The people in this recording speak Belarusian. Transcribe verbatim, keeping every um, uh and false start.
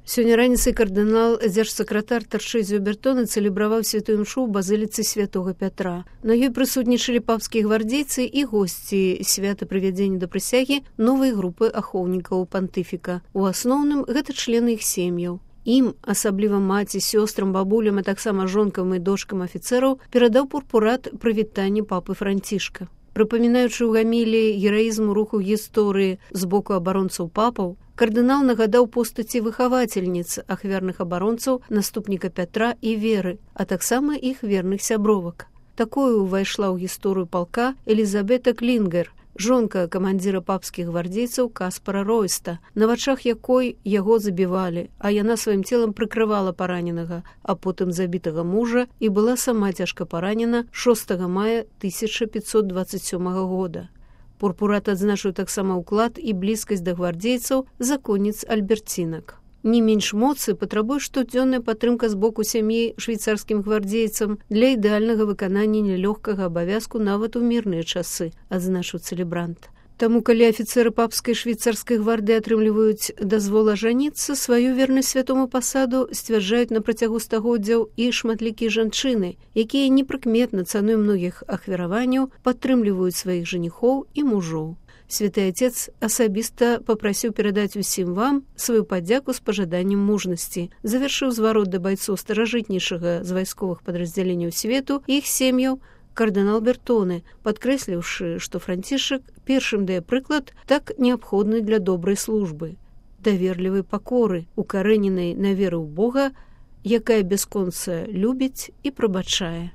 Сёння раніцай кардынал дзяржсакратар Таршэзіо Бертоне цэлебраваў святую імшу ў базыліцы святога Пятра. На ёй прысутнічалі папскія гвардзейцы і госці свята прывядзення да прысягі новай групы ахоўнікаў пантыфіка. У асноўным гэта члены іх сем'яў. Ім, асабліва маці, сёстрам, бабулям, а таксама жонкам і дочкам афіцэраў, перадаў пурпурат прывітання папы Францішка. Прыпамінаючы ў гамілі гераізму руху гісторыі з боку абаронцаў папаў, кардынал нагадаў постаці выхавацельніц ахвярных абаронцаў наступніка Пятра і Веры, а таксама іх верных сябровак. Такою ўвайшла ў гісторыю палка Элізабета Клінгер, жонка камандзіра папскіх гвардзейцаў Каспара Ройста, на вачах якой яго забівалі, а яна сваім целам прыкрывала параненага, а потым забітага мужа і была сама цяжка паранена шостага мая тысяча пятьсот двадцать сёмага года. Пурпурат адзначыў таксама ўклад і блізкасць да гвардзейцаў законніц альберцінак. Не менш моцы патрабуе штодзённая падтрымка з боку сям'і швейцарскім гвардзейцам для ідэальнага выканання нелёгкага абавязку нават у мірныя часы, адзначыў цэлебрант. Таму, калі афіцэры папскай швейцарскай гвардыі атрымліваюць дазвол ажаніцца, сваю вернасць святому пасаду сцвярджаюць на працягу стагоддзяў і шматлікія жанчыны, якія непрыкметна цаной многіх ахвяраванняў падтрымліваюць сваіх жаніхоў і мужоў. Святы Отец асабіста папрасіў перадаць усім вам сваю падзяку з пажаданнем мужнасці, завяршыў зварот да байцоў старажытнейшага з вайсковых падраздзяленняў свету і іх сем'яў кардынал Бертоне, падкрэсліўшы, што Францішак першым дае прыклад так неабходны для добрай службы, даверлівай пакоры, укарэненай на веру ў Бога, якая бясконца любіць і прабачае.